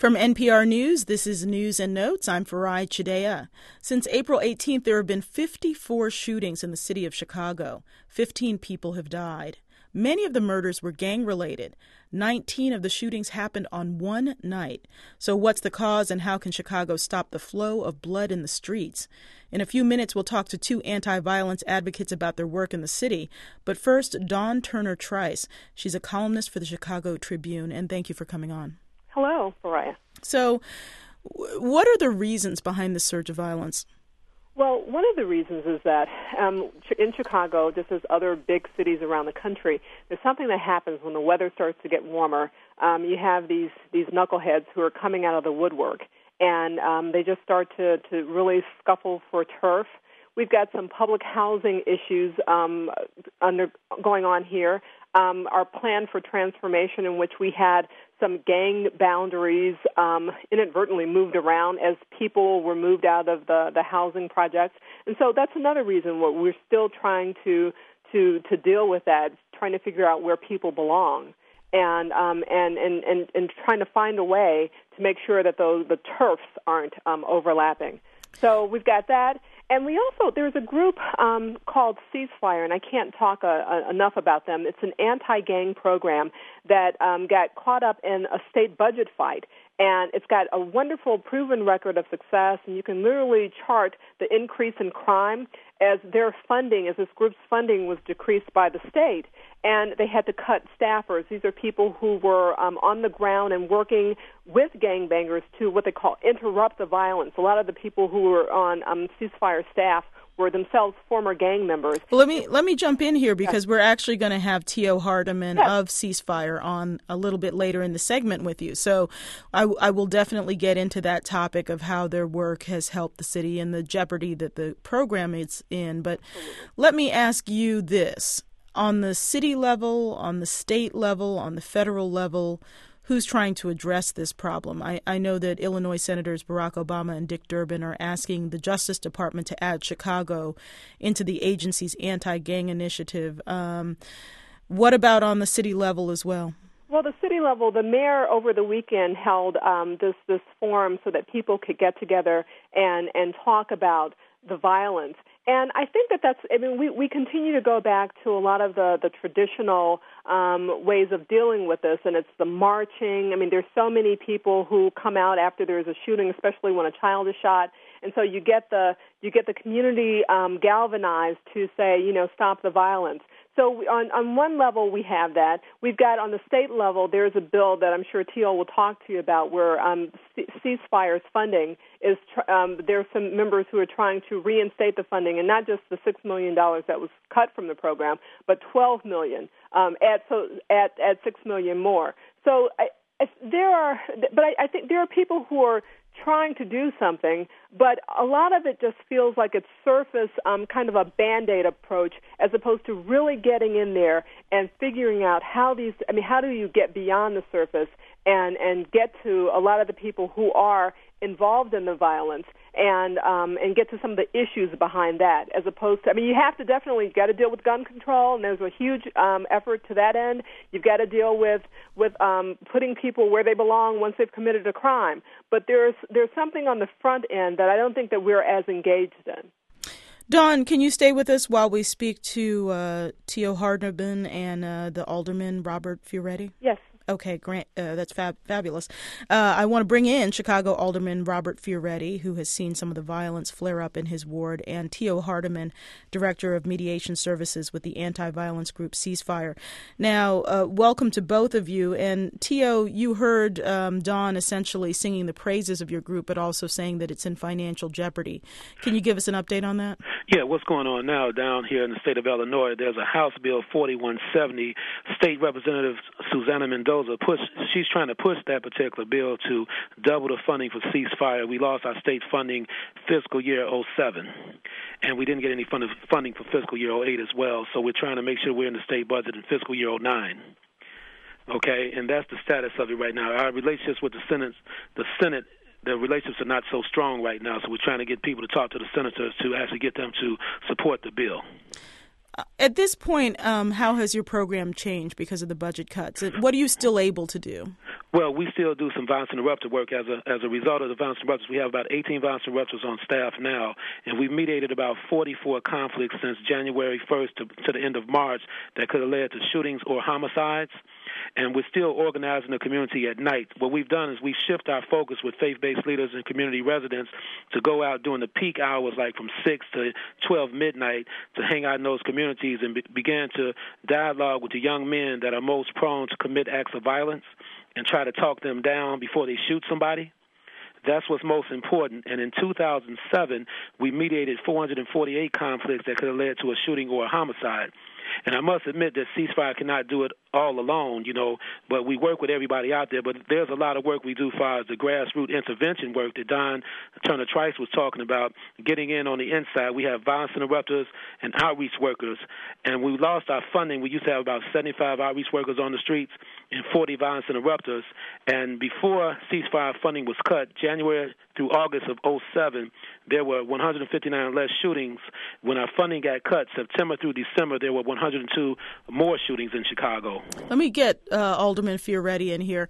From NPR News, this is News and Notes. I'm Farai Chideya. Since April 18th, there have been 54 shootings in the city of Chicago. 15 people have died. Many of the murders were gang-related. 19 of the shootings happened on one night. So what's the cause and how can Chicago stop the flow of blood in the streets? In a few minutes, we'll talk to two anti-violence advocates about their work in the city. But first, Dawn Turner Trice. She's a columnist for the Chicago Tribune, and thank you for coming on. Hello, Mariah. So what are the reasons behind this surge of violence? Well, one of the reasons is that in Chicago, just as other big cities around the country, there's something that happens when the weather starts to get warmer. You have these knuckleheads who are coming out of the woodwork, and they just start to really scuffle for turf. We've got some public housing issues going on here. Our plan for transformation, in which we had some gang boundaries inadvertently moved around as people were moved out of the housing projects. And so that's another reason why we're still trying to deal with that, trying to figure out where people belong and trying to find a way to make sure that the turfs aren't overlapping. So we've got that. And there's a group called Ceasefire, and I can't talk enough about them. It's an anti-gang program that got caught up in a state budget fight, and it's got a wonderful proven record of success, and you can literally chart the increase in crime as this group's funding was decreased by the state, and they had to cut staffers. These are people who were on the ground and working with gangbangers to what they call interrupt the violence. A lot of the people who were on Ceasefire staff were themselves former gang members. Well, let me jump in here because we're actually going to have Tio Hardiman of Ceasefire on a little bit later in the segment with you. So I will definitely get into that topic of how their work has helped the city and the jeopardy that the program is in. But let me ask you this. On the city level, on the state level, on the federal level, who's trying to address this problem? I know that Illinois Senators Barack Obama and Dick Durbin are asking the Justice Department to add Chicago into the agency's anti-gang initiative. What about on the city level as well? Well, the city level, the mayor over the weekend held this forum so that people could get together and talk about the violence. And I think we continue to go back to a lot of the traditional ways of dealing with this, and it's the marching. I mean, there's so many people who come out after there's a shooting, especially when a child is shot, and so you get the community galvanized to say, stop the violence. So on one level, we have that. We've got on the state level, there's a bill that I'm sure Teal will talk to you about where Ceasefire's funding is, there's some members who are trying to reinstate the funding, and not just the $6 million that was cut from the program, but $12 million, at $6 million more. So I think there are people who are trying to do something, but a lot of it just feels like it's surface, kind of a Band-Aid approach, as opposed to really getting in there and figuring out how do you get beyond the surface and get to a lot of the people who are involved in the violence and get to some of the issues behind that, as opposed to, you have to definitely got to deal with gun control, and there's a huge effort to that end. You've got to deal with putting people where they belong once they've committed a crime. But there's something on the front end that I don't think that we're as engaged in. Dawn, can you stay with us while we speak to Tio Hardiman and the Alderman Robert Fioretti? Yes. Okay, great. That's fabulous. I want to bring in Chicago Alderman Robert Fioretti, who has seen some of the violence flare up in his ward, and Tio Hardiman, Director of Mediation Services with the anti-violence group Ceasefire. Now, welcome to both of you. And Tio, you heard Dawn essentially singing the praises of your group, but also saying that it's in financial jeopardy. Can you give us an update on that? Yeah, what's going on now down here in the state of Illinois, there's a House Bill 4170. State Representative Susanna Mendoza, she's trying to push that particular bill to double the funding for Ceasefire. We lost our state funding fiscal year 07, and we didn't get any funding for fiscal year 08 as well, so we're trying to make sure we're in the state budget in fiscal year 09. Okay, and that's the status of it right now. Our relationships with the Senate, the relationships are not so strong right now, so we're trying to get people to talk to the senators to actually get them to support the bill. At this point, how has your program changed because of the budget cuts? What are you still able to do? Well, we still do some violence interrupter work. As a result of the violence interrupters, we have about 18 violence interrupters on staff now, and we've mediated about 44 conflicts since January 1st to the end of March that could have led to shootings or homicides. And we're still organizing the community at night. What we've done is we shift our focus with faith-based leaders and community residents to go out during the peak hours, like from 6 to 12 midnight, to hang out in those communities and begin to dialogue with the young men that are most prone to commit acts of violence and try to talk them down before they shoot somebody. That's what's most important. And in 2007, we mediated 448 conflicts that could have led to a shooting or a homicide. And I must admit that ceasefire cannot do it all alone, but we work with everybody out there. But there's a lot of work we do as far as the grassroots intervention work that Don Turner Trice was talking about, getting in on the inside. We have violence interrupters and outreach workers, and we lost our funding. We used to have about 75 outreach workers on the streets and 40 violence interrupters. And before ceasefire funding was cut, January through August of 2007, there were 159 less shootings. When our funding got cut, September through December, there were 102 more shootings in Chicago. Let me get Alderman Fioretti in here.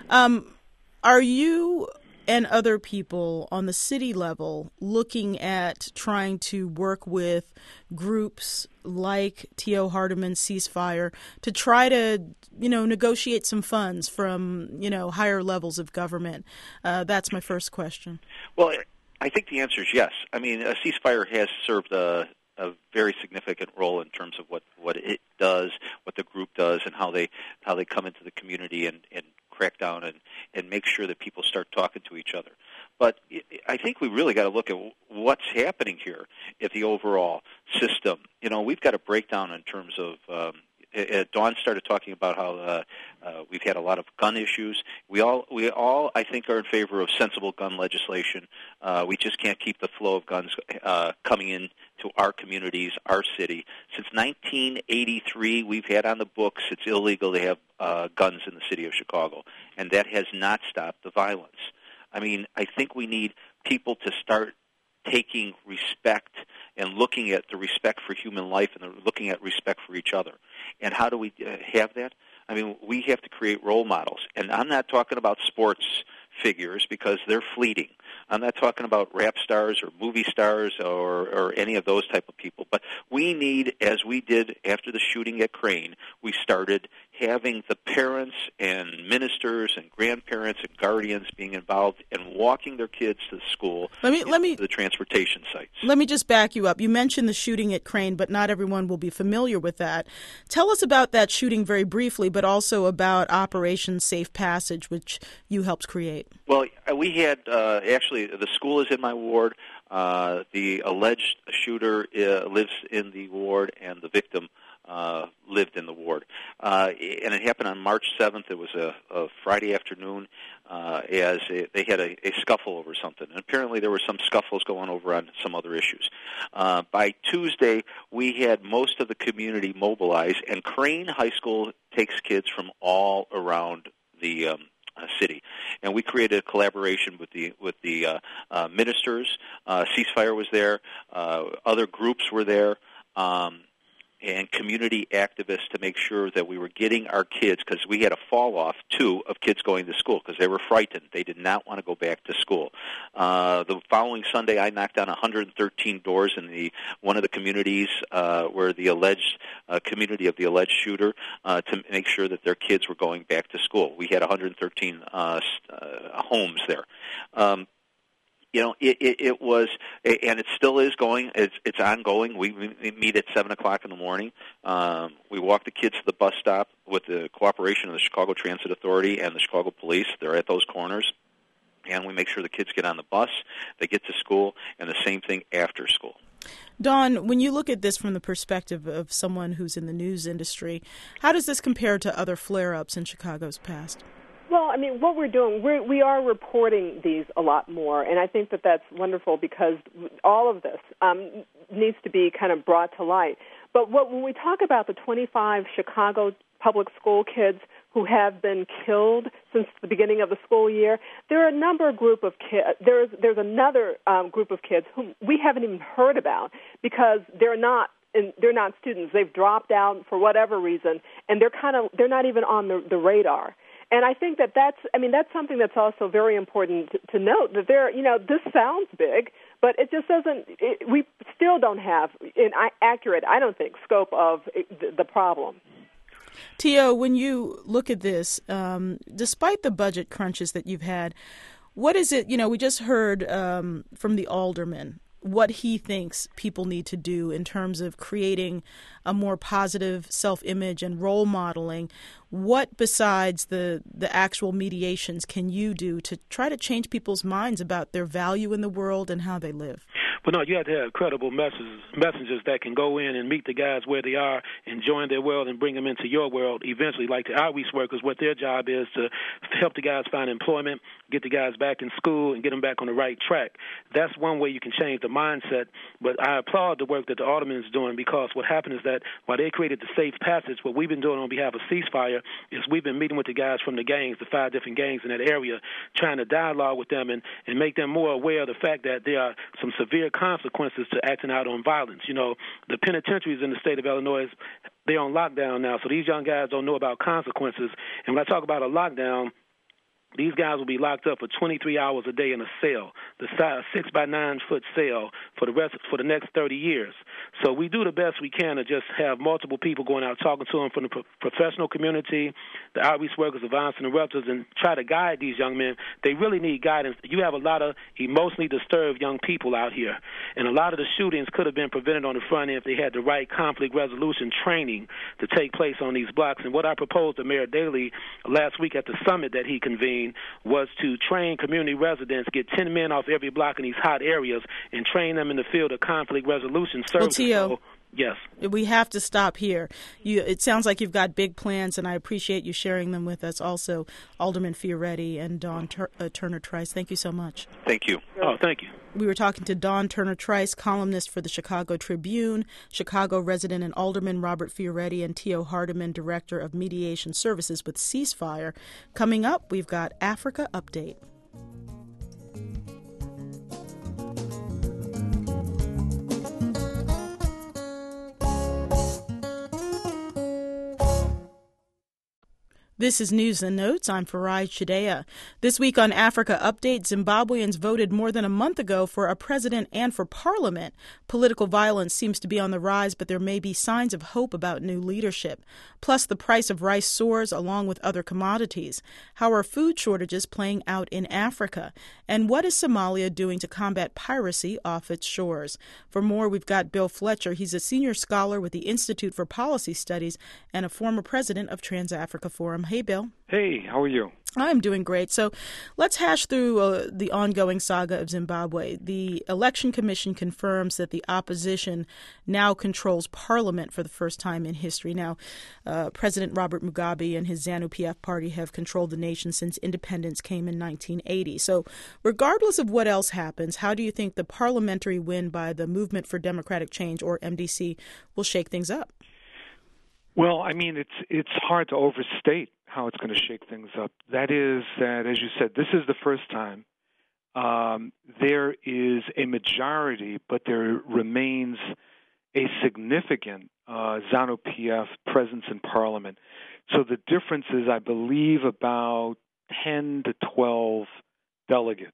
Are you and other people on the city level looking at trying to work with groups like T.O. Hardeman's Ceasefire to try to, negotiate some funds from, higher levels of government? That's my first question. Well, I think the answer is yes. I mean, a ceasefire has served a very significant role in terms of what it does, what the group does, and how they come into the community and crack down and make sure that people start talking to each other. But I think we really got to look at what's happening here at the overall system. We've got a breakdown in terms of Dawn started talking about how we've had a lot of gun issues. We all, I think, are in favor of sensible gun legislation. We just can't keep the flow of guns coming in to our communities, our city. Since 1983, we've had on the books it's illegal to have guns in the city of Chicago, and that has not stopped the violence. I mean, I think we need people to start taking respect and looking at the respect for human life and looking at respect for each other. And how do we have that? I mean, we have to create role models. And I'm not talking about sports figures because they're fleeting. I'm not talking about rap stars or movie stars or any of those type of people. But we need, as we did after the shooting at Crane, we started having the parents and ministers and grandparents and guardians being involved and walking their kids to school, to the transportation sites. Let me just back you up. You mentioned the shooting at Crane, but not everyone will be familiar with that. Tell us about that shooting very briefly, but also about Operation Safe Passage, which you helped create. Well, we had actually the school is in my ward. The alleged shooter lives in the ward, and the victim lived in the ward. And it happened on March 7th. It was a Friday afternoon as they had a scuffle over something. And apparently there were some scuffles going over on some other issues. By Tuesday, we had most of the community mobilized, and Crane High School takes kids from all around the city, and we created a collaboration with the ministers. Ceasefire was there, other groups were there, and community activists to make sure that we were getting our kids, because we had a fall off too of kids going to school because they were frightened. They did not want to go back to school. The following Sunday, I knocked on 113 doors in one of the communities where the alleged community of the alleged shooter to make sure that their kids were going back to school. We had 113 homes there. It was, and it still is going. It's ongoing. We meet at 7:00 in the morning. We walk the kids to the bus stop with the cooperation of the Chicago Transit Authority and the Chicago Police. They're at those corners, and we make sure the kids get on the bus, they get to school, and the same thing after school. Dawn, when you look at this from the perspective of someone who's in the news industry, how does this compare to other flare-ups in Chicago's past? Well, I mean, what we're doing, we are reporting these a lot more, and I think that that's wonderful because all of this needs to be kind of brought to light. But when we talk about the 25 Chicago public school kids who have been killed since the beginning of the school year, there are a number of group of kids. There's another group of kids whom we haven't even heard about because they're not they're not students. They've dropped out for whatever reason, and they're not even on the radar. And I think that's something that's also very important to note, that this sounds big, but it just doesn't. We still don't have an accurate, I don't think, scope of the problem. Tio, when you look at this, despite the budget crunches that you've had, what is it? We just heard from the alderman what he thinks people need to do in terms of creating a more positive self-image and role modeling. What, besides the actual mediations, can you do to try to change people's minds about their value in the world and how they live? Well, no, you have to have credible messengers that can go in and meet the guys where they are and join their world and bring them into your world eventually, like the outreach workers, what their job is to help the guys find employment, get the guys back in school, and get them back on the right track. That's one way you can change the mindset. But I applaud the work that the alderman is doing, because what happened is that while they created the safe passage, what we've been doing on behalf of Ceasefire is we've been meeting with the guys from the gangs, the 5 different gangs in that area, trying to dialogue with them and make them more aware of the fact that there are some severe consequences to acting out on violence. The penitentiaries in the state of Illinois, they're on lockdown now, so these young guys don't know about consequences. And when I talk about a lockdown, these guys will be locked up for 23 hours a day in a cell, the size 6 by 9 foot cell for the next 30 years. So we do the best we can to just have multiple people going out talking to them from the professional community, the outreach workers, the violence interrupters, and try to guide these young men. They really need guidance. You have a lot of emotionally disturbed young people out here, and a lot of the shootings could have been prevented on the front end if they had the right conflict resolution training to take place on these blocks. And what I proposed to Mayor Daley last week at the summit that he convened was to train community residents, get 10 men off every block in these hot areas, and train them in the field of conflict resolution services. Well, Tio, yes. We have to stop here. It sounds like you've got big plans, and I appreciate you sharing them with us. Also, Alderman Fioretti and Dawn Turner Trice, thank you so much. Thank you. Oh, thank you. We were talking to Dawn Turner Trice, columnist for the Chicago Tribune, Chicago resident and Alderman Robert Fioretti, and Tio Hardiman, Director of Mediation Services with Ceasefire. Coming up, we've got Africa Update. This is News and Notes. I'm Farai Chideya. This week on Africa Update, Zimbabweans voted more than a month ago for a president and for parliament. Political violence seems to be on the rise, but there may be signs of hope about new leadership. Plus, the price of rice soars along with other commodities. How are food shortages playing out in Africa? And what is Somalia doing to combat piracy off its shores? For more, we've got Bill Fletcher. He's a senior scholar with the Institute for Policy Studies and a former president of Trans-Africa Forum. Hey, Bill. Hey, how are you? I'm doing great. So let's hash through the ongoing saga of Zimbabwe. The Election Commission confirms that the opposition now controls parliament for the first time in history. Now, President Robert Mugabe and his ZANU-PF party have controlled the nation since independence came in 1980. So regardless of what else happens, how do you think the parliamentary win by the Movement for Democratic Change, or MDC, will shake things up? Well, I mean, it's hard to overstate how it's going to shake things up. That is that, as you said, this is the first time there is a majority, but there remains a significant ZANU-PF presence in Parliament. So the difference is, I believe, about 10 to 12 delegates.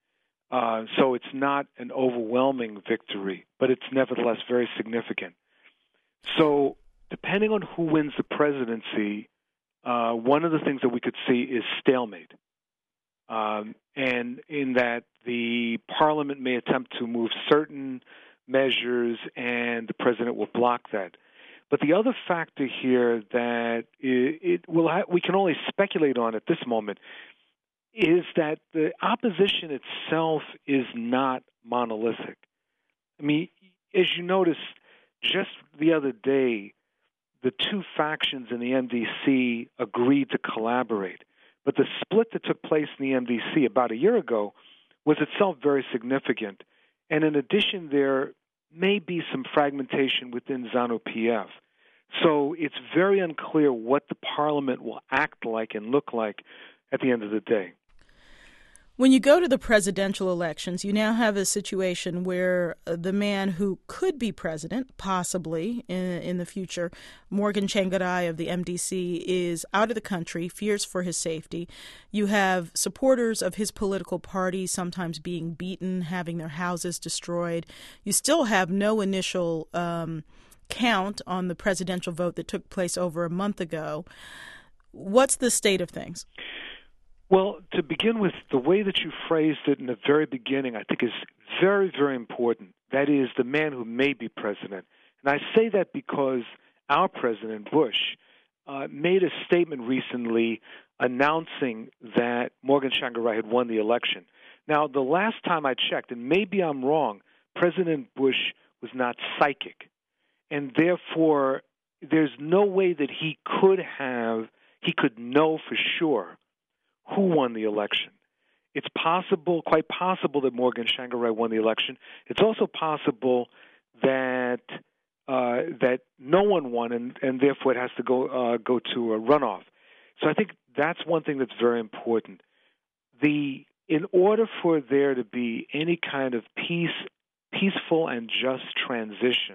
So it's not an overwhelming victory, but it's nevertheless very significant. So depending on who wins the presidency, one of the things that we could see is stalemate. And in that the parliament may attempt to move certain measures and the president will block that. But the other factor here that we can only speculate on at this moment is that the opposition itself is not monolithic. I mean, as you notice, just the other day, the two factions in the MDC agreed to collaborate. But the split that took place in the MDC about a year ago was itself very significant. And in addition, there may be some fragmentation within ZANU-PF. So it's very unclear what the parliament will act like and look like at the end of the day. When you go to the presidential elections, you now have a situation where the man who could be president, possibly in the future, Morgan Tsvangirai of the MDC, is out of the country, fears for his safety. You have supporters of his political party sometimes being beaten, having their houses destroyed. You still have no initial count on the presidential vote that took place over a month ago. What's the state of things? Well, to begin with, the way that you phrased it in the very beginning, I think is very, very important. That is, the man who may be president. And I say that because our President Bush made a statement recently announcing that Morgan Tsvangirai had won the election. Now, the last time I checked, and maybe I'm wrong, President Bush was not psychic. And therefore, there's no way that he could know for sure who won the election. It's possible, quite possible, that Morgan Tsvangirai won the election. It's also possible that no one won, and therefore it has to go to a runoff. So I think that's one thing that's very important. In order for there to be any kind of peaceful and just transition,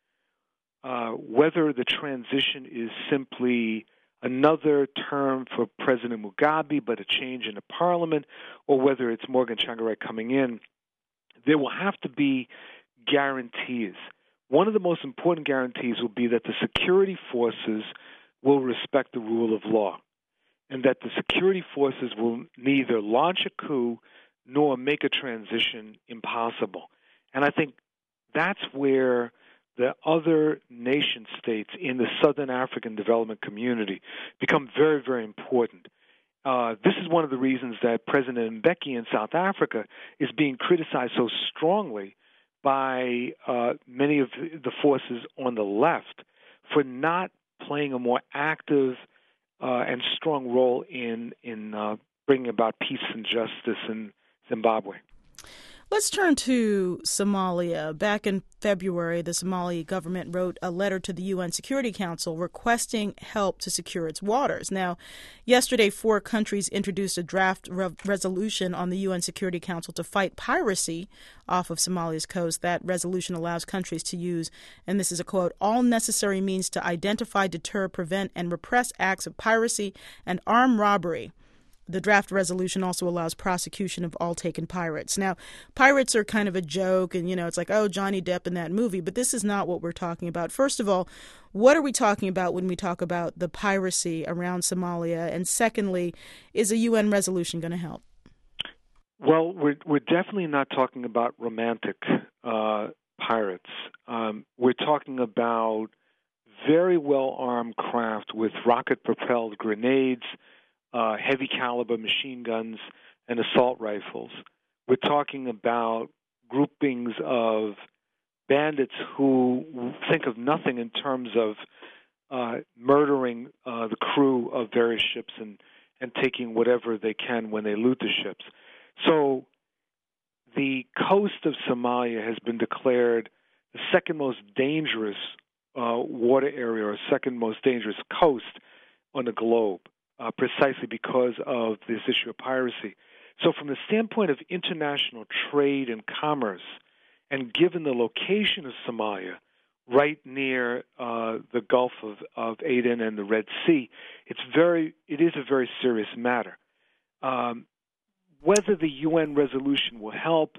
whether the transition is simply another term for President Mugabe, but a change in the parliament, or whether it's Morgan Tsvangirai coming in, there will have to be guarantees. One of the most important guarantees will be that the security forces will respect the rule of law, and that the security forces will neither launch a coup nor make a transition impossible. And I think that's where the other nation states in the Southern African Development Community become very, very important. This is one of the reasons that President Mbeki in South Africa is being criticized so strongly by many of the forces on the left for not playing a more active and strong role in bringing about peace and justice in Zimbabwe. Let's turn to Somalia. Back in February, the Somali government wrote a letter to the UN Security Council requesting help to secure its waters. Now, yesterday, 4 countries introduced a draft resolution on the UN Security Council to fight piracy off of Somalia's coast. That resolution allows countries to use, and this is a quote, all necessary means to identify, deter, prevent, and repress acts of piracy and armed robbery. The draft resolution also allows prosecution of all taken pirates. Now, pirates are kind of a joke, and, it's like, oh, Johnny Depp in that movie, but this is not what we're talking about. First of all, what are we talking about when we talk about the piracy around Somalia? And secondly, is a UN resolution going to help? Well, we're definitely not talking about romantic pirates. We're talking about very well-armed craft with rocket-propelled grenades, heavy caliber machine guns, and assault rifles. We're talking about groupings of bandits who think of nothing in terms of murdering the crew of various ships and taking whatever they can when they loot the ships. So the coast of Somalia has been declared the second most dangerous water area, or second most dangerous coast on the globe. Precisely because of this issue of piracy. So from the standpoint of international trade and commerce, and given the location of Somalia, right near the Gulf of Aden and the Red Sea, it is a very serious matter. Whether the UN resolution will help,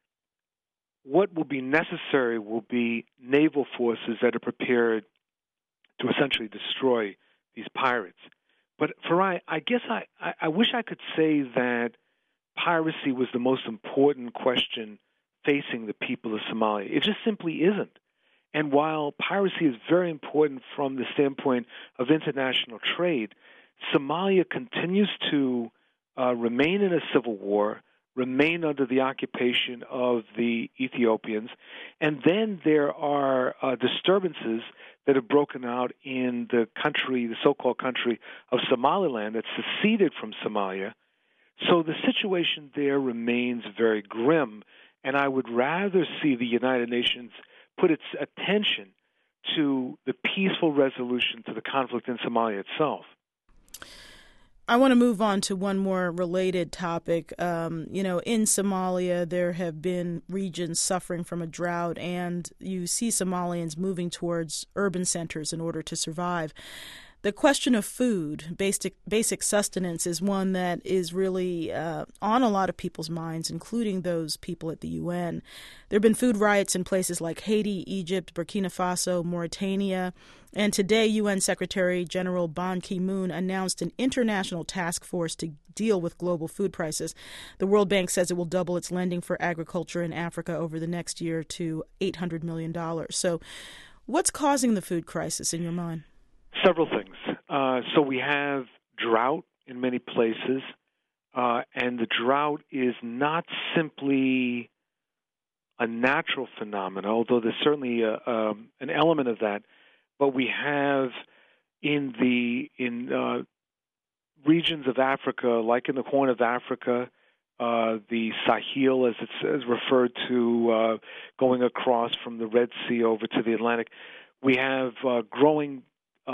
what will be necessary will be naval forces that are prepared to essentially destroy these pirates. But Farai, I guess I wish I could say that piracy was the most important question facing the people of Somalia. It just simply isn't. And while piracy is very important from the standpoint of international trade, Somalia continues to remain in a civil war, remain under the occupation of the Ethiopians, and then there are disturbances that have broken out in the country, the so-called country of Somaliland that's seceded from Somalia. So the situation there remains very grim, and I would rather see the United Nations put its attention to the peaceful resolution to the conflict in Somalia itself. I want to move on to one more related topic. In Somalia, there have been regions suffering from a drought, and you see Somalians moving towards urban centers in order to survive. The question of food, basic sustenance, is one that is really on a lot of people's minds, including those people at the UN. There have been food riots in places like Haiti, Egypt, Burkina Faso, Mauritania, and today UN Secretary General Ban Ki-moon announced an international task force to deal with global food prices. The World Bank says it will double its lending for agriculture in Africa over the next year to $800 million. So what's causing the food crisis in your mind? Several things. So we have drought in many places, and the drought is not simply a natural phenomenon, although there's certainly an element of that. But we have in regions of Africa, like in the Horn of Africa, the Sahel, as it's referred to, going across from the Red Sea over to the Atlantic, we have growing.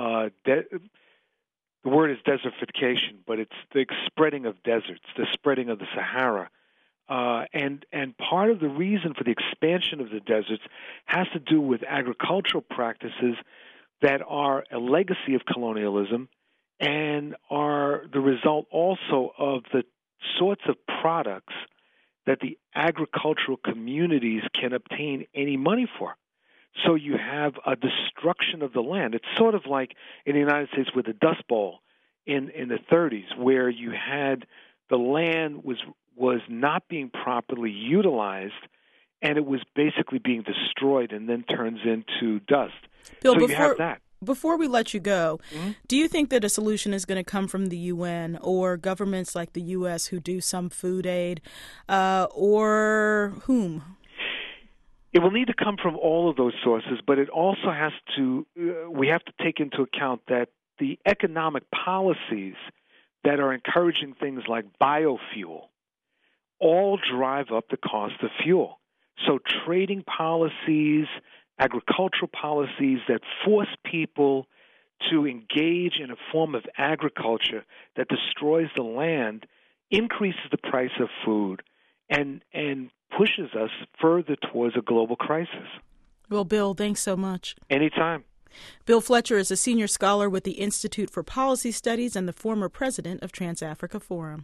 The word is desertification, but it's the spreading of deserts, the spreading of the Sahara. And part of the reason for the expansion of the deserts has to do with agricultural practices that are a legacy of colonialism and are the result also of the sorts of products that the agricultural communities can obtain any money for. So you have a destruction of the land. It's sort of like in the United States with the Dust Bowl in the 30s, where you had the land was not being properly utilized, and it was basically being destroyed and then turns into dust. Bill, so you have that. Before we let you go, do you think that a solution is going to come from the UN or governments like the U.S. who do some food aid, or whom? It will need to come from all of those sources, but it also has to, we have to take into account that the economic policies that are encouraging things like biofuel all drive up the cost of fuel. So trading policies, agricultural policies that force people to engage in a form of agriculture that destroys the land increases the price of food and pushes us further towards a global crisis. Well, Bill, thanks so much. Anytime. Bill Fletcher is a senior scholar with the Institute for Policy Studies and the former president of Trans-Africa Forum.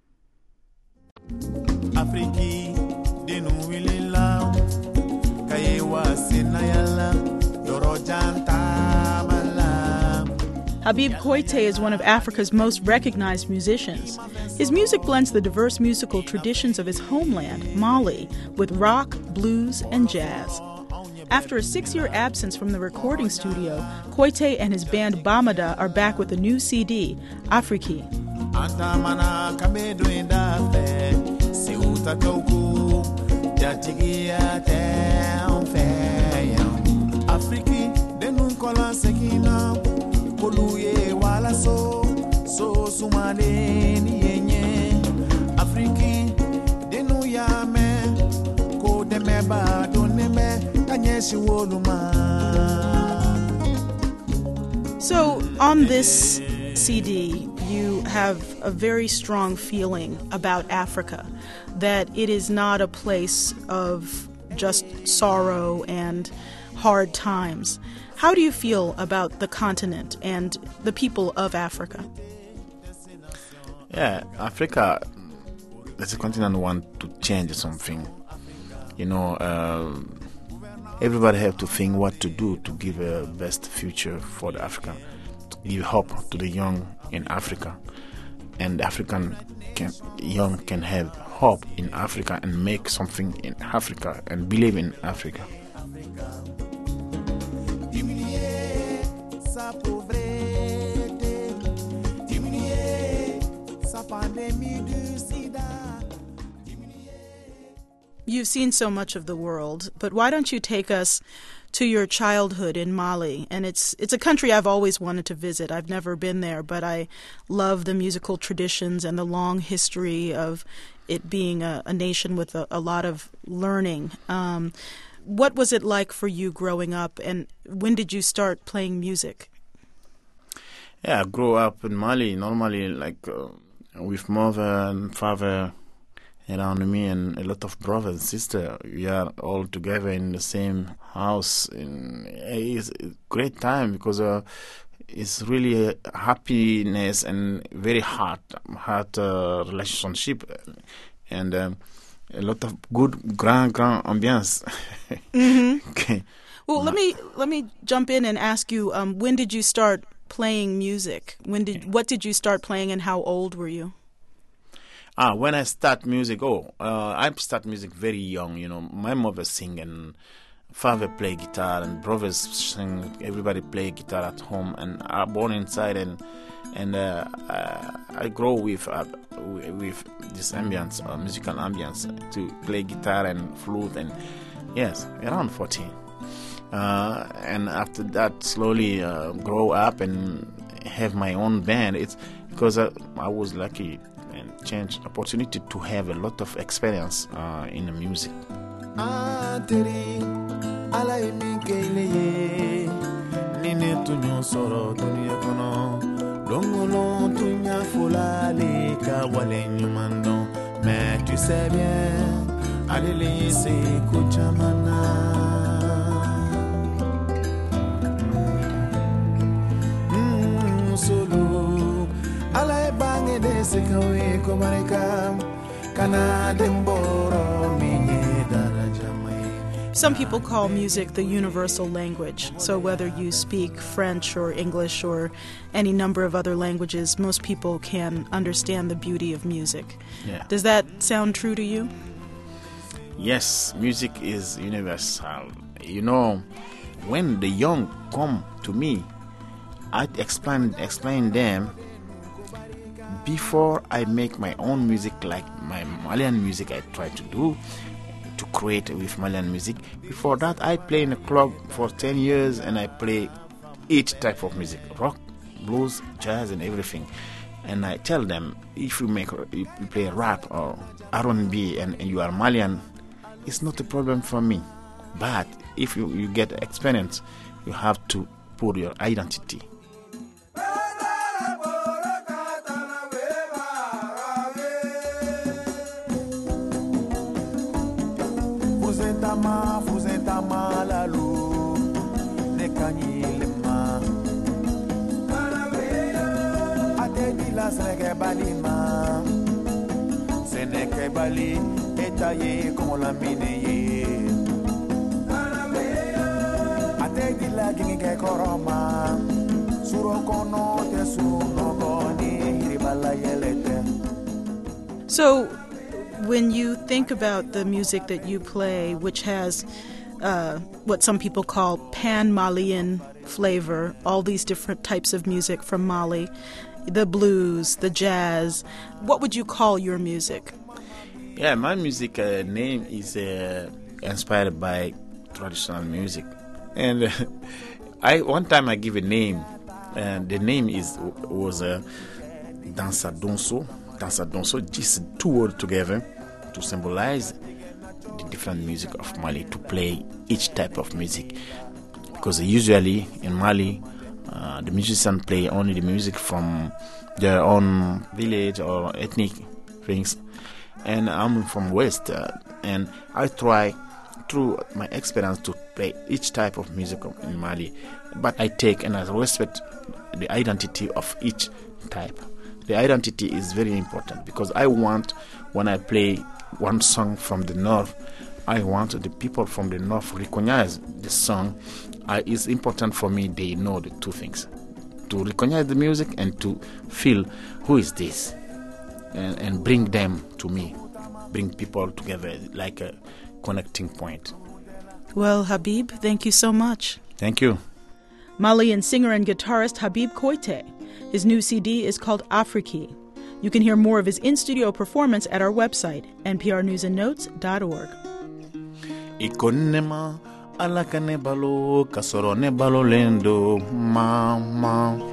Habib Koité is one of Africa's most recognized musicians. His music blends the diverse musical traditions of his homeland, Mali, with rock, blues, and jazz. After a 6-year absence from the recording studio, Koité and his band Bamada are back with a new CD, Afriki. So on this CD, you have a very strong feeling about Africa, that it is not a place of just sorrow and hard times. How do you feel about the continent and the people of Africa? Yeah, Africa as a continent want to change something. You know, everybody have to think what to do to give a best future for the African, to give hope to the young in Africa. And the young can have hope in Africa and make something in Africa and believe in Africa. You've seen so much of the world, but why don't you take us to your childhood in Mali? And it's a country I've always wanted to visit. I've never been there, but I love the musical traditions and the long history of it being a nation with a lot of learning. What was it like for you growing up, and when did you start playing music? Yeah, I grew up in Mali, normally with mother and father around me and a lot of brothers and sisters. We are all together in the same house. It's a great time because it's really a happiness and very heart relationship and a lot of good grand ambience. Mm-hmm. Okay. Well, let me jump in and ask you, when did you start playing music? What did you start playing, and how old were you? When I start music, I start music very young. My mother sing and father play guitar and brothers sing. Everybody play guitar at home, and I'm born inside, and I grow with this ambience, musical ambience, to play guitar and flute, and yes, around 14. And after that, slowly grow up and have my own band. It's because I was lucky and chance opportunity to have a lot of experience in the music. Some people call music the universal language. So whether you speak French or English or any number of other languages, most people can understand the beauty of music. Yeah. Does that sound true to you? Yes, music is universal. When the young come to me, I explain them before I make my own music, like my Malian music I try to do, to create with Malian music. Before that, I play in a club for 10 years and I play each type of music, rock, blues, jazz and everything. And I tell them, if you play rap or R&B and you are Malian, it's not a problem for me. But if you get experience, you have to put your identity. So, when you think about the music that you play, which has what some people call pan-Malian flavor, all these different types of music from Mali, the blues, the jazz, what would you call your music? Yeah, my music name is inspired by traditional music. And one time I give a name, and the name was Dansa Donso. Dansa Donso, just two words together to symbolize the different music of Mali, to play each type of music. Because usually in Mali, the musicians play only the music from their own village or ethnic things. And I'm from West, and I try through my experience to play each type of music in Mali. But I take and I respect the identity of each type. The identity is very important because I want, when I play one song from the north, I want the people from the north recognize the song. It's important for me they know the two things, to recognize the music and to feel who is this, and bring them to me, bring people together like a connecting point. Well, Habib, thank you so much. Thank you. Malian singer and guitarist Habib Koité. His new CD is called Afriki. You can hear more of his in-studio performance at our website, nprnewsandnotes.org. Ikonema alakane balo kasorone balo lendo mama.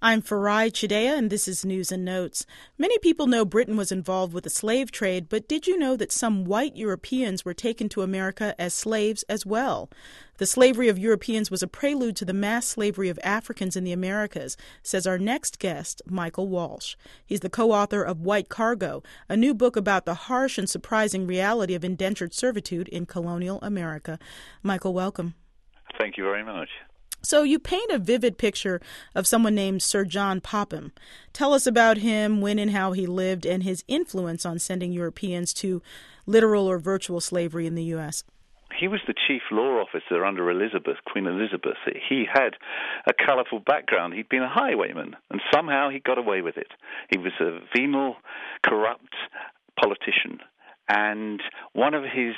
I'm Farai Chideya, and this is News and Notes. Many people know Britain was involved with the slave trade, but did you know that some white Europeans were taken to America as slaves as well? The slavery of Europeans was a prelude to the mass slavery of Africans in the Americas, says our next guest, Michael Walsh. He's the co-author of White Cargo, a new book about the harsh and surprising reality of indentured servitude in colonial America. Michael, welcome. Thank you very much. So you paint a vivid picture of someone named Sir John Popham. Tell us about him, when and how he lived, and his influence on sending Europeans to literal or virtual slavery in the U.S. He was the chief law officer under Elizabeth, Queen Elizabeth. He had a colourful background. He'd been a highwayman, and somehow he got away with it. He was a venal, corrupt politician, and one of his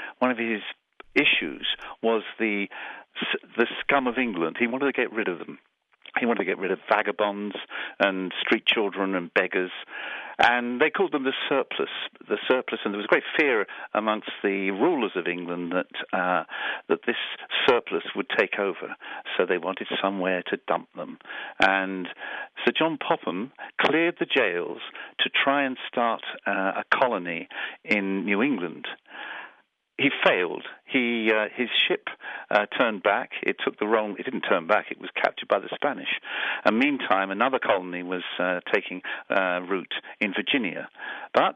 issues was the scum of England. He wanted to get rid of them. He wanted to get rid of vagabonds and street children and beggars, and they called them the surplus, and there was great fear amongst the rulers of England that this surplus would take over, so they wanted somewhere to dump them. And Sir John Popham cleared the jails to try and start a colony in New England. He failed. His ship turned back. It didn't turn back. It was captured by the Spanish. And meantime, another colony was taking root in Virginia. But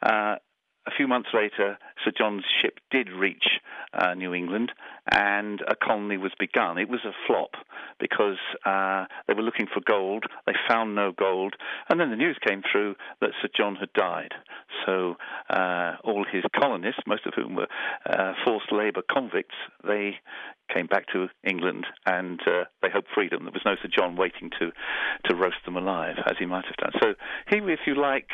a few months later, Sir John's ship did reach New England, and a colony was begun. It was a flop because they were looking for gold. They found no gold, and then the news came through that Sir John had died. So all his colonists, most of whom were forced labour convicts, they came back to England, and they hoped freedom. There was no Sir John waiting to roast them alive, as he might have done. So he, if you like,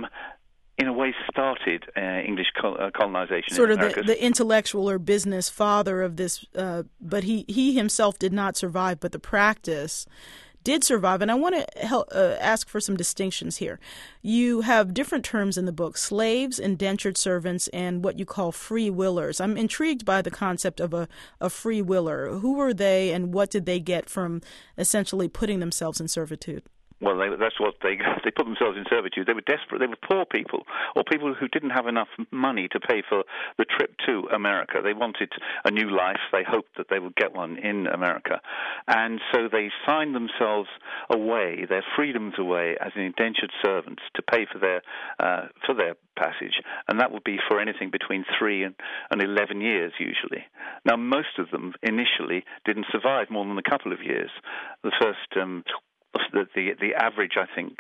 in a way started English colonization sort in of America. the intellectual or business father of this, but he himself did not survive, but the practice did survive. And I want to ask for some distinctions here. You have different terms in the book: slaves, indentured servants, and what you call free willers. I'm intrigued by the concept of a free willer. Who were they, and what did they get from essentially putting themselves in servitude? Well, that's what they put themselves in servitude. They were desperate. They were poor people, or people who didn't have enough money to pay for the trip to America. They wanted a new life. They hoped that they would get one in America. And so they signed themselves away, their freedoms away, as indentured servants to pay for their passage. And that would be for anything between 3 and 11 years, usually. Now, most of them initially didn't survive more than a couple of years. The first the average, I think,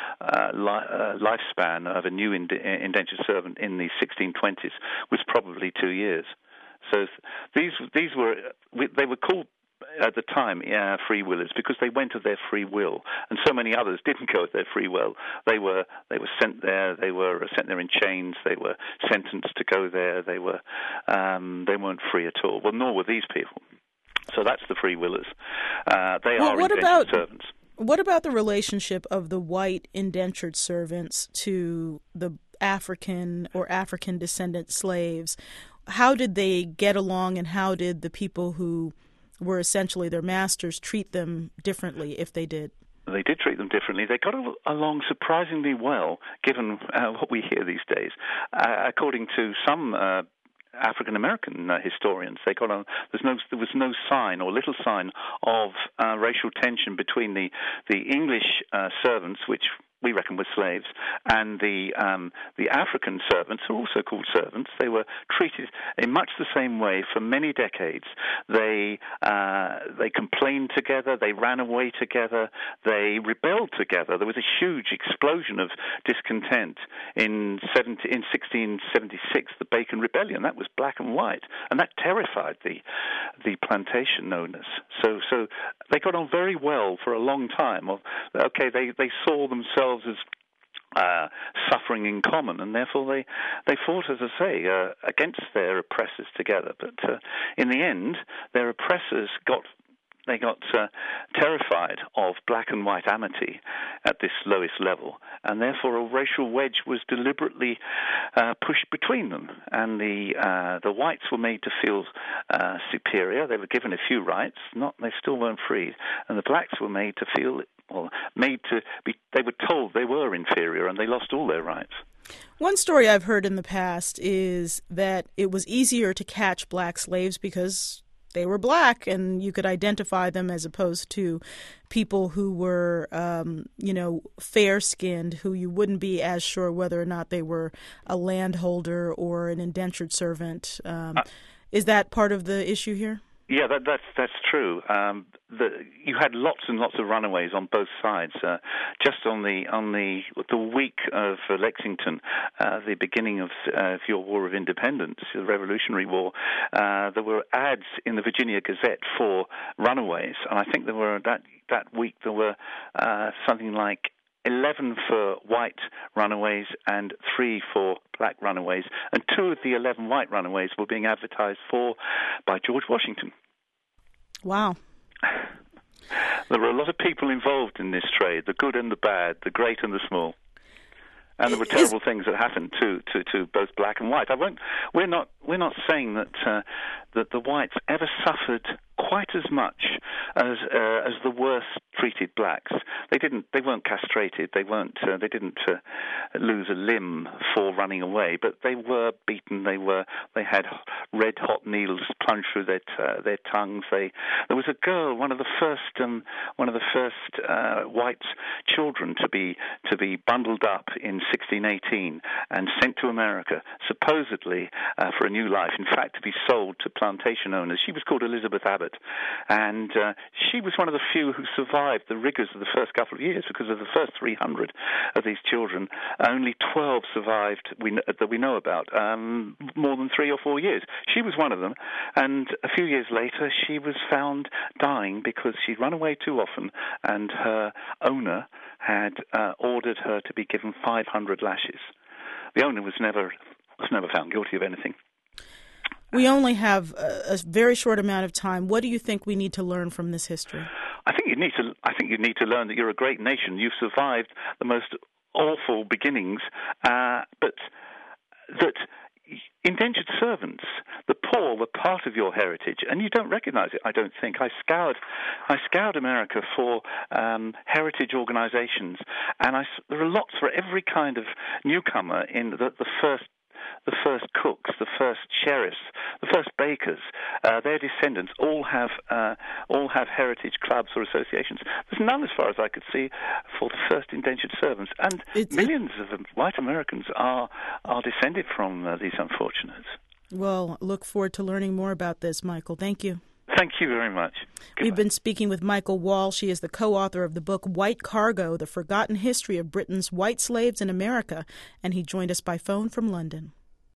lifespan of a new indentured servant in the 1620s was probably 2 years. So they were called at the time free willers because they went of their free will, and so many others didn't go of their free will. They were sent there. They were sent there in chains. They were sentenced to go there. They weren't free at all. Well, nor were these people. So that's the free willers. They are indentured servants. What about the relationship of the white indentured servants to the African or African descendant slaves? How did they get along, and how did the people who were essentially their masters treat them differently, if they did? They did treat them differently. They got along surprisingly well, given what we hear these days. According to some African American historians, they got on. There was no sign or little sign of racial tension between the English servants, which we reckon were slaves, and the African servants, who are also called servants. They were treated in much the same way for many decades. They complained together, they ran away together, they rebelled together. There was a huge explosion of discontent in 1676, the Bacon Rebellion. That was black and white, and that terrified the plantation owners. So they got on very well for a long time. Okay, they saw themselves as suffering in common, and therefore they fought, as I say, against their oppressors together. But in the end, their oppressors got terrified of black and white amity at this lowest level, and therefore a racial wedge was deliberately pushed between them. And the whites were made to feel superior. They were given a few rights, they still weren't freed. And the blacks were made to feel or made to be. They were told they were inferior, and they lost all their rights. One story I've heard in the past is that it was easier to catch black slaves because they were black and you could identify them, as opposed to people who were, fair-skinned, who you wouldn't be as sure whether or not they were a landholder or an indentured servant. Is that part of the issue here? Yeah, that's true. You had lots and lots of runaways on both sides. Just on the week of Lexington, the beginning of your War of Independence, the Revolutionary War, there were ads in the Virginia Gazette for runaways, and I think there were that week there were something like 11 for white runaways and 3 for black runaways, and 2 of the 11 white runaways were being advertised for by George Washington. Wow. There were a lot of people involved in this trade, the good and the bad, the great and the small. And there were terrible things that happened to both black and white. We're not saying that the whites ever suffered quite as much as the worst treated blacks. They weren't castrated. They didn't lose a limb for running away. But they were beaten. They had red hot needles plunged through their tongues. There was a girl, one of the first white children to be bundled up in 1618 and sent to America, supposedly for a new life. In fact, to be sold to plantation owners. She was called Elizabeth Abbott, and she was one of the few who survived the rigors of the first couple of years, because of the first 300 of these children, only 12 survived that we know about, more than 3 or 4 years. She was one of them, and a few years later she was found dying because she'd run away too often, and her owner had ordered her to be given 500 lashes. The owner was never found guilty of anything. We only have a very short amount of time. What do you think we need to learn from this history? I think you need to learn that you're a great nation. You've survived the most awful beginnings, but that indentured servants, the poor, were part of your heritage, and you don't recognize it, I don't think. I scoured America for heritage organizations, and there are lots for every kind of newcomer in the first cooks, the first sheriffs, the first bakers. Their descendants all have heritage clubs or associations. There's none, as far as I could see, for the first indentured servants, and millions of white Americans are descended from these unfortunates. Well, look forward to learning more about this, Michael. Thank you. Thank you very much. Goodbye. We've been speaking with Michael Walsh. He is the co-author of the book White Cargo, The Forgotten History of Britain's White Slaves in America, and he joined us by phone from London.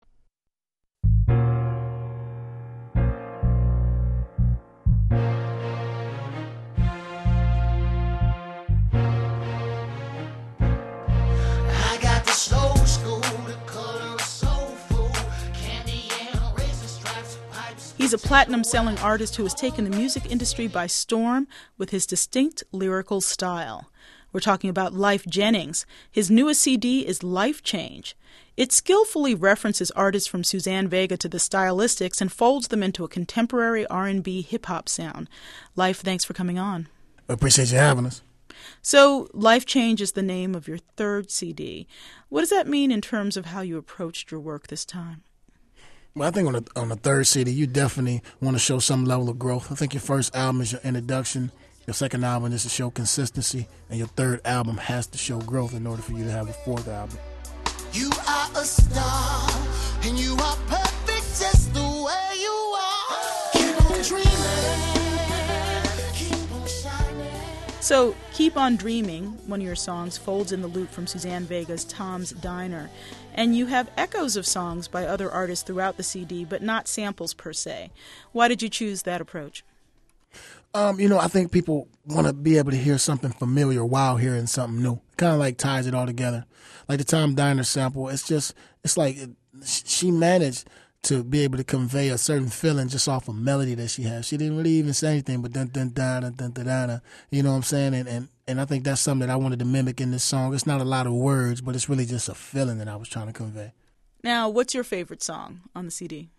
He's a platinum-selling artist who has taken the music industry by storm with his distinct lyrical style. We're talking about Lyfe Jennings. His newest CD is Life Change. It skillfully references artists from Suzanne Vega to the Stylistics and folds them into a contemporary R&B hip-hop sound. Lyfe, thanks for coming on. I appreciate you having us. So, Life Change is the name of your third CD. What does that mean in terms of how you approached your work this time? Well, I think on the third CD, you definitely want to show some level of growth. I think your first album is your introduction. Your second album is to show consistency. And your third album has to show growth in order for you to have a fourth album. You are a star, and you are perfect just the way you are. Keep on dreaming, keep on shining. So, Keep on Dreaming, one of your songs, folds in the loop from Suzanne Vega's Tom's Diner. And you have echoes of songs by other artists throughout the CD, but not samples per se. Why did you choose that approach? I think people want to be able to hear something familiar while hearing something new. Kind of like ties it all together. Like the Tom Diner sample, it's like she managed to be able to convey a certain feeling just off a melody that she has. She didn't really even say anything but dun dun dun dun dun dun dun. You know what I'm saying? And I think that's something that I wanted to mimic in this song. It's not a lot of words, but it's really just a feeling that I was trying to convey. Now, what's your favorite song on the CD?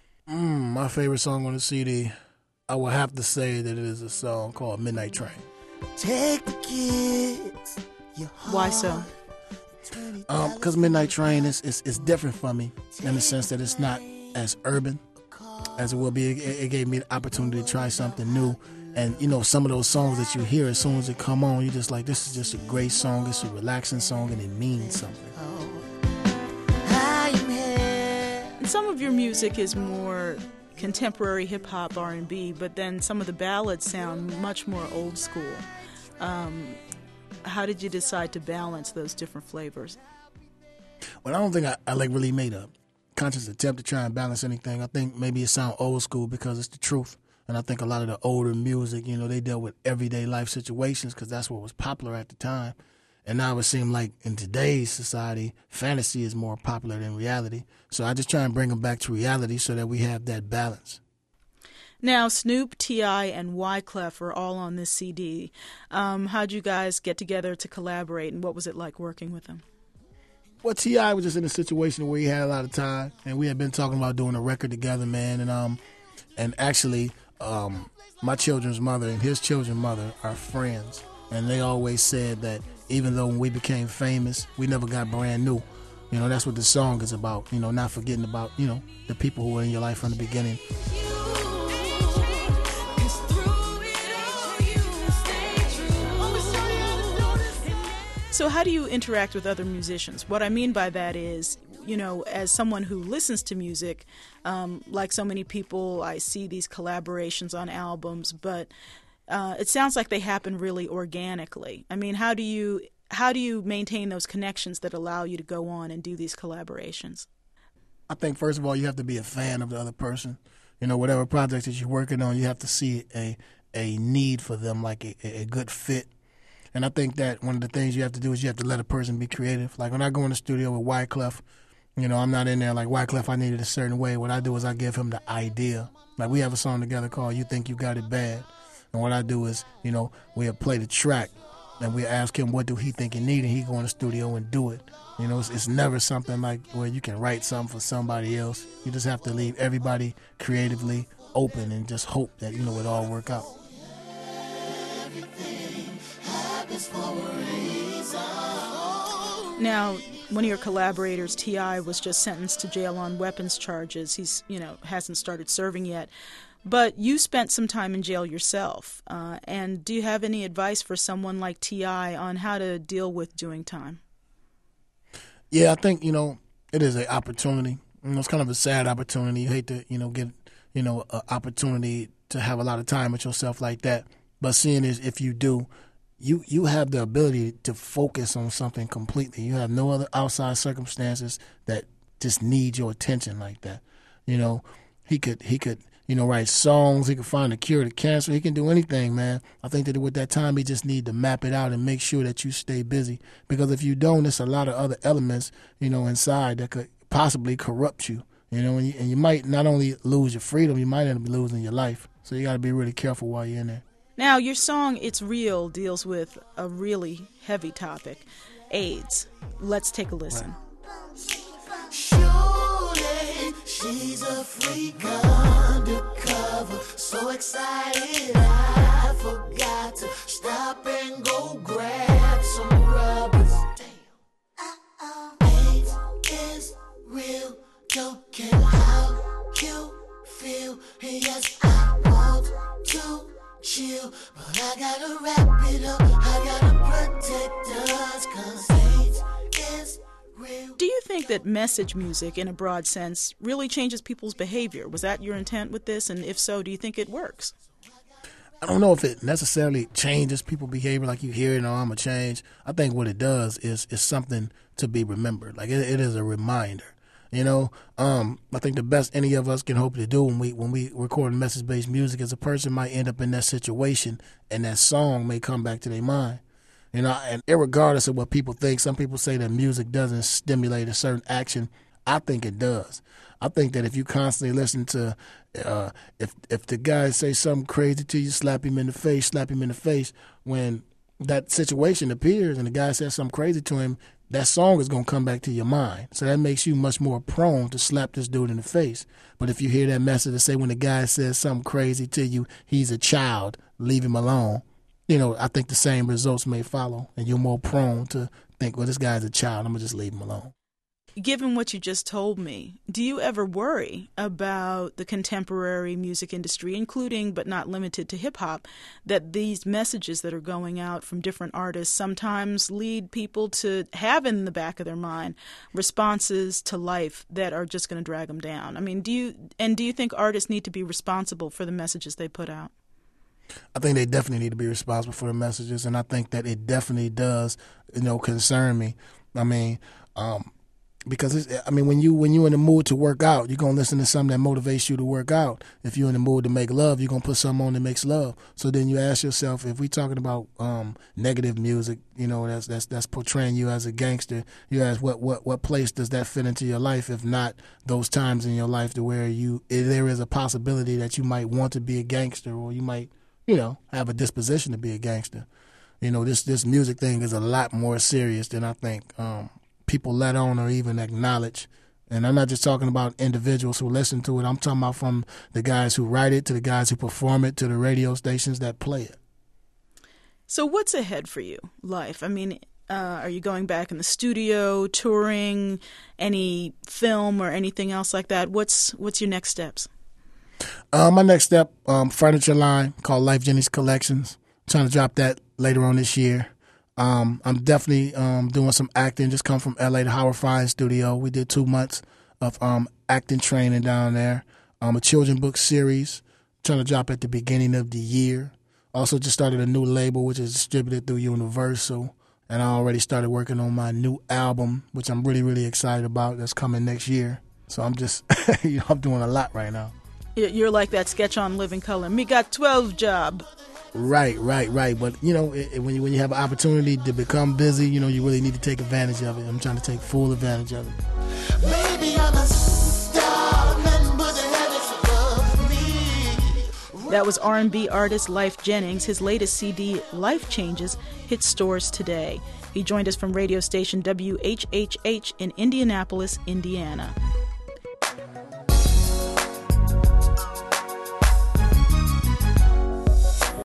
My favorite song on the CD, I would have to say that it is a song called Midnight Train. Take the kids. Why so? Because Midnight Train is different for me in the sense that it's not as urban as it will be. It gave me the opportunity to try something new. And, you know, some of those songs that you hear, as soon as it come on, you're just like, this is just a great song. It's a relaxing song, and it means something. And some of your music is more contemporary hip-hop, R&B, but then some of the ballads sound much more old school. How did you decide to balance those different flavors? Well, I don't think I like really made a conscious attempt to try and balance anything. I think maybe it sounds old school because it's the truth. And I think a lot of the older music, you know, they dealt with everyday life situations because that's what was popular at the time. And now it seems like in today's society, fantasy is more popular than reality. So I just try and bring them back to reality so that we have that balance. Now, Snoop, T.I., and Wyclef are all on this CD. How'd you guys get together to collaborate, and what was it like working with them? Well, T.I. was just in a situation where he had a lot of time, and we had been talking about doing a record together, man. And actually, my children's mother and his children's mother are friends, and they always said that even though when we became famous, we never got brand new. You know, that's what the song is about, you know, not forgetting about, you know, the people who were in your life from the beginning. So how do you interact with other musicians? What I mean by that is, you know, as someone who listens to music, like so many people, I see these collaborations on albums, but it sounds like they happen really organically. I mean, how do you maintain those connections that allow you to go on and do these collaborations? I think, first of all, you have to be a fan of the other person. You know, whatever project that you're working on, you have to see a need for them, like a good fit. And I think that one of the things you have to do is you have to let a person be creative. Like when I go in the studio with Wyclef, you know, I'm not in there like, Wyclef, I need it a certain way. What I do is I give him the idea. Like we have a song together called You Think You Got It Bad. And what I do is, you know, we'll play the track and we ask him what do he think he need, and he go in the studio and do it. You know, it's never something like where you can write something for somebody else. You just have to leave everybody creatively open and just hope that, you know, it all work out. Now, one of your collaborators, T.I., was just sentenced to jail on weapons charges. He's, you know, hasn't started serving yet. But you spent some time in jail yourself. And do you have any advice for someone like T.I. on how to deal with doing time? Yeah, I think, you know, it is an opportunity. You know, it's kind of a sad opportunity. You hate to, you know, get, you know, an opportunity to have a lot of time with yourself like that. But seeing is if you do, you have the ability to focus on something completely. You have no other outside circumstances that just need your attention like that. You know, he could, you know, write songs. He could find a cure to cancer. He can do anything, man. I think that with that time, he just need to map it out and make sure that you stay busy. Because if you don't, there's a lot of other elements, you know, inside that could possibly corrupt you. You know, and you might not only lose your freedom, you might end up losing your life. So you got to be really careful while you're in there. Now, your song, It's Real, deals with a really heavy topic, AIDS. Let's take a listen. Surely she's a freak undercover. So excited I forgot to stop and go grab some rubbers. AIDS is real. Don't care how you feel. Yes, I want to chill, but I gotta wrap it up. I gotta protect us, 'cause AIDS is real. Do you think that message music, in a broad sense, really changes people's behavior? Was that your intent with this? And if so, do you think it works? I don't know if it necessarily changes people's behavior like you hear it, I'm a change. I think what it does is something to be remembered. Like it is a reminder. You know, I think the best any of us can hope to do when we record message-based music is a person might end up in that situation and that song may come back to their mind. You know, and irregardless of what people think, some people say that music doesn't stimulate a certain action. I think it does. I think that if you constantly listen to, if the guy say something crazy to you, slap him in the face, when that situation appears and the guy says something crazy to him, that song is going to come back to your mind. So that makes you much more prone to slap this dude in the face. But if you hear that message that say when the guy says something crazy to you, he's a child, leave him alone, I think the same results may follow, and you're more prone to think, well, this guy's a child, I'm going to just leave him alone. Given what you just told me, do you ever worry about the contemporary music industry, including but not limited to hip-hop, that these messages that are going out from different artists sometimes lead people to have in the back of their mind responses to life that are just going to drag them down? I mean, do you think artists need to be responsible for the messages they put out? I think they definitely need to be responsible for the messages, and I think that it definitely does, concern me. I mean, because when you're in the mood to work out, you're gonna listen to something that motivates you to work out. If you're in the mood to make love, you're gonna put something on that makes love. So then you ask yourself, if we're talking about negative music, that's portraying you as a gangster, you ask what place does that fit into your life? If not those times in your life to where there is a possibility that you might want to be a gangster, or you might have a disposition to be a gangster. This music thing is a lot more serious than I think people let on or even acknowledge. And I'm not just talking about individuals who listen to it. I'm talking about from the guys who write it to the guys who perform it to the radio stations that play it. So what's ahead for you, life? I mean, are you going back in the studio, touring, any film or anything else like that? What's your next steps? My next step, furniture line called Life Jennings Collections. I'm trying to drop that later on this year. I'm definitely doing some acting. Just come from LA to Howard Fine Studio. We did 2 months of acting training down there. A children book series, trying to drop at the beginning of the year. Also just started a new label, which is distributed through Universal. And I already started working on my new album, which I'm really, really excited about. That's coming next year. So I'm just, I'm doing a lot right now. You're like that sketch on Living Color. Me got 12 job. Right. But, when you have an opportunity to become busy, you really need to take advantage of it. I'm trying to take full advantage of it. Baby, I'm a star, nothing but the heavens above me. That was R&B artist Life Jennings. His latest CD, Life Changes, hit stores today. He joined us from radio station WHHH in Indianapolis, Indiana.